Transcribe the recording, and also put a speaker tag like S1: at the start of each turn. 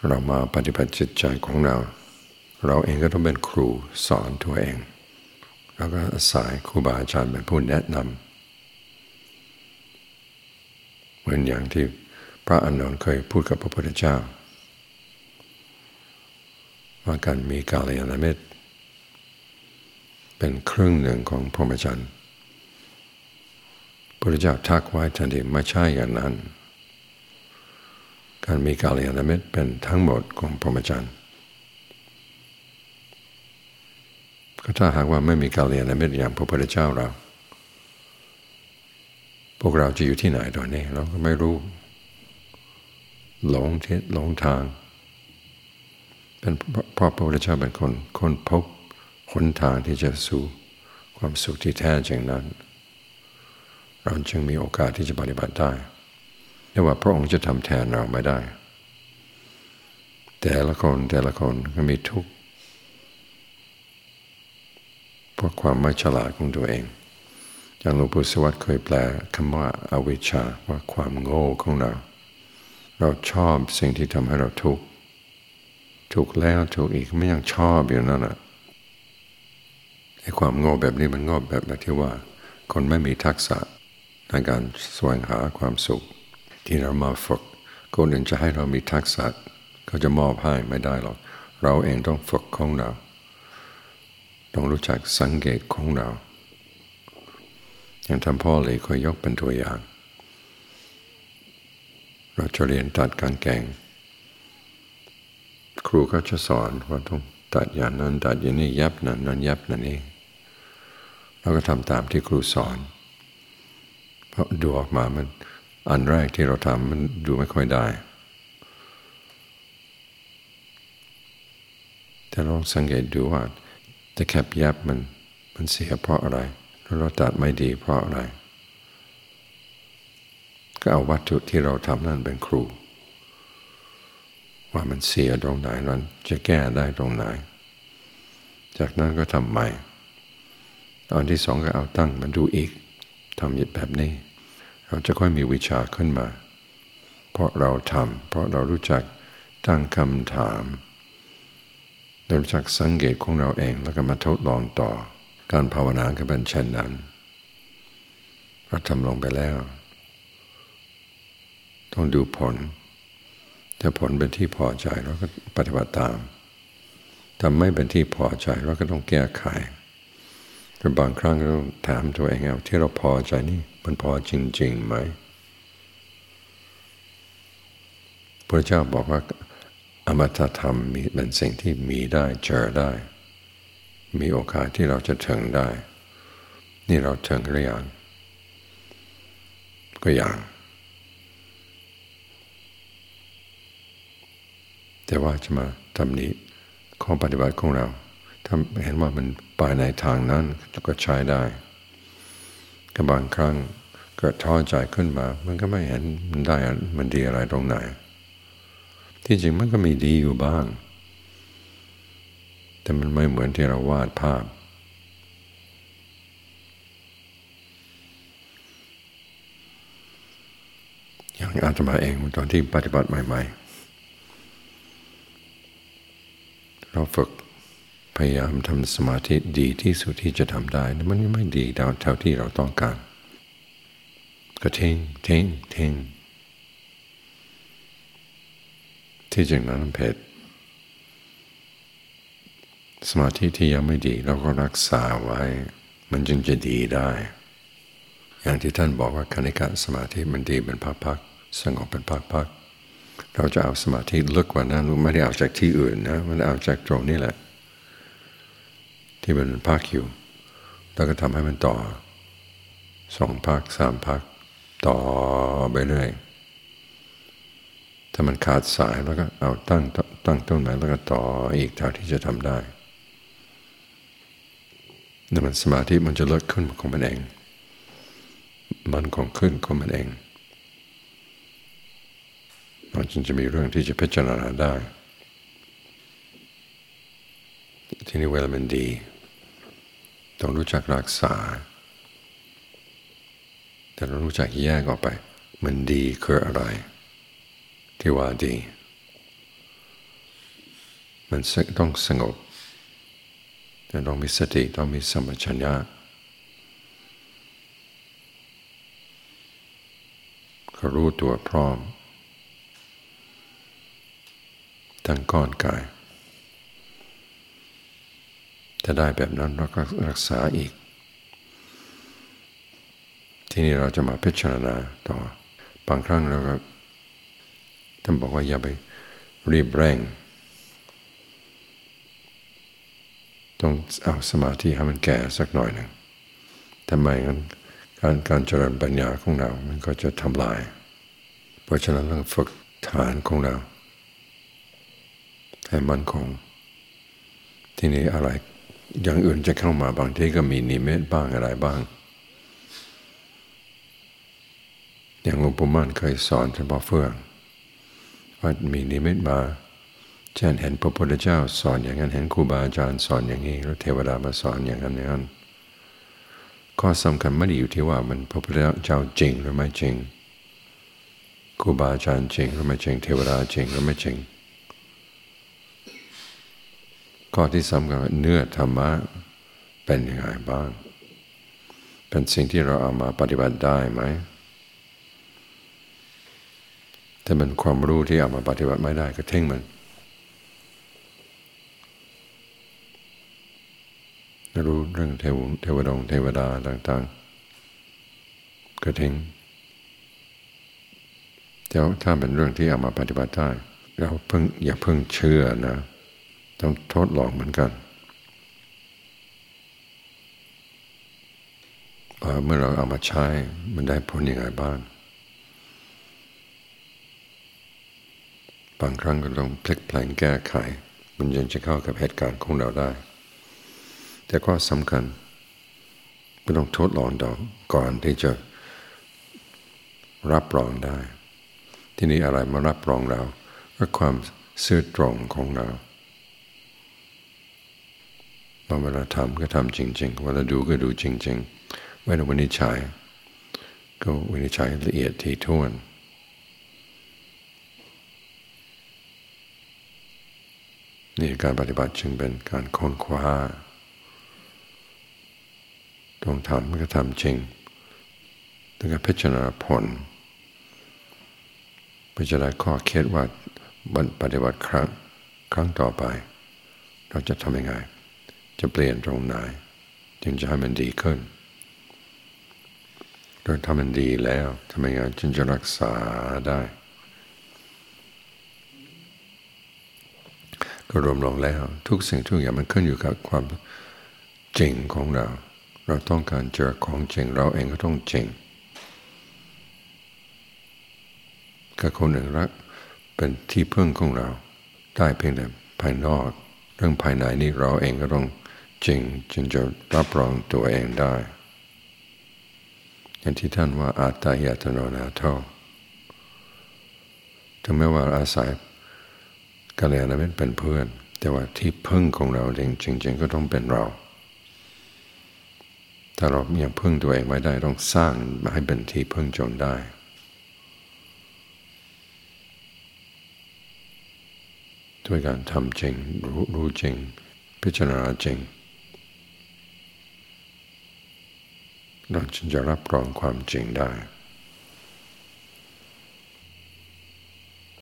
S1: เรามาปฏิบัติจิตใจของเราเองก็ต้องเป็นครูสอนตัวเองแล้วก็อาศัยครูบาอาจารย์เป็นผู้แนะนำเหมือนอย่างที่พระอานนท์เคยพูดกับพระพุทธเจ้าว่าการมีกัลยาณมิตรเป็นครึ่งหนึ่งของพรหมจรรย์พระพุทธเจ้าทักไว้ทันทีไม่ใช่อย่างนั้นการมีกัลยาณมิตรเป็นทั้งหมดของพรหมจรรย์ก็ถ้าหากว่าไม่มีกัลยาณมิตรอย่างพระพุทธเจ้าพวกเราจะอยู่ที่ไหนตอนนี้เราก็ไม่รู้หลงทิศหลงทางเป็นเพราะพระพุทธเจ้าเป็นคนค้นพบหนทางที่จะสู่ความสุขที่แท้จริงนั้นเราจึงมีโอกาสที่จะปฏิบัติได้แต่ว่าพระองค์จะทำแทนเราไม่ได้แต่ละคนก็มีทุกข์เพราะความไม่ฉลาดของตัวเองอย่างหลวงปู่สวัสดิ์เคยแปลคำว่าอวิชชาว่าความโง่ของเราชอบสิ่งที่ทำให้เราทุกข์แล้วทุกข์อีกไม่ยังชอบอยู่นั่นแหละไอ้ความโง่แบบนี้มันโง่แบบที่ว่าคนไม่มีทักษะในการแสวงหาความสุขที่เรามาฝึกคนอื่นจะให้เรามีทักษะเขาจะมอบให้ไม่ได้หรอกเราเองต้องฝึกของเราต้องรู้จักสังเกตของเราอย่างท่านพ่อเลยเคยยกเป็นตัวอย่างเราจะเรียนตัดกางเกงครูก็จะสอนว่าต้องตัดอย่างนั้นตัดอย่างนี้ยับนั้นยับนั่นเองเราก็ทำตามที่ครูสอนเพราะดูออกมามันอันแรกที่เราทำมันดูไม่ค่อยได้แต่ลองสังเกตดูว่าตะแคบยับมันเสียเพราะอะไรแล้วเราตัดไม่ดีเพราะอะไรก็เอาวัตถุที่เราทำนั่นเป็นครูว่ามันเสียตรงไหนนั้นจะแก้ได้ตรงไหนจากนั้นก็ทำใหม่ตอนที่สองก็เอาตั้งมันดูอีกทำแบบนี้เราจะค่อยมีวิชาขึ้นมาเพราะเราทำเพราะเรารู้จักตั้งคำถามเรารู้จักสังเกตของเราเองแล้วก็มาทดลองต่อการภาวนาก็เป็นเช่นนั้นเราทำลงไปแล้วต้องดูผลถ้าผลเป็นที่พอใจเราก็ปฏิบัติตามถ้าไม่เป็นที่พอใจเราก็ต้องแก้ไขแต่บางครั้งเราต้องถามตัวเองเอาที่เราพอใจนี่มันพอจริงๆไหมพระเจ้าบอกว่าอมตะธรรมมีเป็นสิ่งที่มีได้เจอได้มีโอกาสที่เราจะถึงได้นี่เราถึงหรือยังก็ยังแต่ว่าจะมาทำนี้ข้อปฏิบัติของเราถ้าเห็นว่ามันไปในทางนั้นเราก็ใช้ได้ก็บางครั้งเกิดท้อใจขึ้นมามันก็ไม่เห็นมันได้มันดีอะไรตรงไหนที่จริงมันก็มีดีอยู่บ้างแต่มันไม่เหมือนที่เราวาดภาพอย่างอาตมาเองตอนที่ปฏิบัติใหม่ๆเราฝึกพยายามทำสมาธิดีที่สุดที่จะทำได้แต่มันไม่ดีเท่าที่เราต้องการก็ทิ้งที่จริงนั้นเพศสมาธิที่ยังไม่ดีเราก็รักษาไว้มันจึงจะดีได้อย่างที่ท่านบอกว่าคณิกะสมาธิมันดีเป็นพักๆสงบเป็นพักๆเราจะเอาสมาธิลึกกว่านั้นไม่ได้เอาจากที่อื่นนะมันเอาจากตรงนี้แหละที่มันพักอยู่แล้วก็ทำให้มันต่อ2 พัก 3 พักต่อไปเรื่อยถ้ามันขาดสายแล้วก็เอาตั้งต้นใหม่แล้วก็ต่ออีกเท่าที่จะทำได้แต่มันสมาธิมันจะลดขึ้นของมันเองมันคงขึ้นของมันเองมันจึงจะมีเรื่องที่จะพิจารณาได้ที่นี่เวลามันดีต้องรู้จักรักษาแต่เรารู้จักแยกออกไปมันดีคืออะไรที่ว่าดีมันต้องสงบแต่ต้องมีสติต้องมีสัมปชัญญะก็รู้ตัวพร้อมทั้งก้อนกายถ้าได้แบบนั้นเราก็รักษาอีกที่นี่เราจะมาพิจารณาต่อบางครั้งเราก็ท่านบอกว่าอย่าไปรีบเร่งต้องเอาสมาธิให้มันแก่สักหน่อยหนึ่งทำไมงั้นการเจริญปัญญาของเรามันก็จะทำลายเพราะฉะนั้นเราฝึกฐานของเราให้มั่นคงที่นี้อะไรอย่างอื่นจะเข้ามาบางทีก็มีนิมิตบ้างอะไรบ้างอย่างหลวงปู่มั่นเคยสอนท่านพ่อเฟื่องว่ามีนิมิตมาเช่นเห็นพระพุทธเจ้าสอนอย่างนั้นเห็นครูบาอาจารย์สอนอย่างนี้แล้วเทวดามาสอนอย่างนั้นอย่างนั้นข้อสำคัญไม่ได้อยู่ที่ว่ามันพระพุทธเจ้าจริงหรือไม่จริงครูบาอาจารย์จริงหรือไม่จริงเทวดาจริงหรือไม่จริงข้อที่สำคัญเนื้อธรรมะเป็นยังไงบ้างเป็นสิ่งที่เราเอามาปฏิบัติได้ไหมถ้าเป็นความรู้ที่เอามาปฏิบัติไม่ได้ก็ทิ้งมันรู้เรื่องเทวดาต่างๆก็ทิ้งแต่ถ้าเป็นเรื่องที่เอามาปฏิบัติได้เราอย่าเพิ่งเชื่อนะต้องทดลองเหมือนกันว่าเมื่อเราเอามาใช้มันได้ผลยังไงบ้างบางครั้งก็ต้องพลิกแปลงแก้ไขมันยังจะเข้ากับเหตุการณ์ของเราได้แต่ก็สำคัญก็ต้องทดลองก่อนที่จะรับรองได้ที่นี้อะไรมารับรองเราก็ความซื่อตรงของเราเวลาทำก็ทำจริงๆเวลาดูก็ดูจริงๆเวลาวินิจฉัยก็วินิจฉัยละเอียดถี่ถ้วนนี่การปฏิบัติจึงเป็นการค้นคว้าต้องทำก็ทำจริงต้องการพิจารณาผลเพื่อจะได้ข้อคิดว่าปฏิบัติครั้งต่อไปเราจะทำยังไงจะเปลี่ยนตรงไหนจึงจะให้มันดีขึ้นโดยทำมันดีแล้วทำยังไงจึงจะรักษาได้ก็รวมลงแล้วทุกสิ่งทุกอย่างมันขึ้นอยู่กับความจริงของเราต้องการเจอของจริงเราเองก็ต้องจริงกับคนอื่นรักเป็นที่พึ่งของเราได้เพียงแต่ภายนอกเรื่องภายในนี่เราเองก็ต้องจริงจึงจะรับรองตัวเองได้อย่างที่ท่านว่าอัตตาหิอัตโนนาโถถึงแม้ว่าอาศัยกัลยาณมิตรเป็นเพื่อนแต่ว่าที่พึ่งของเราจริงๆก็ต้องเป็นเราถ้าเรายังพึ่งตัวเองไม่ได้ต้องสร้างมาให้เป็นที่พึ่งจนได้ด้วยการทำจริงรู้จริงพิจารณาจริงเราจึงจะรับรองความจริงได้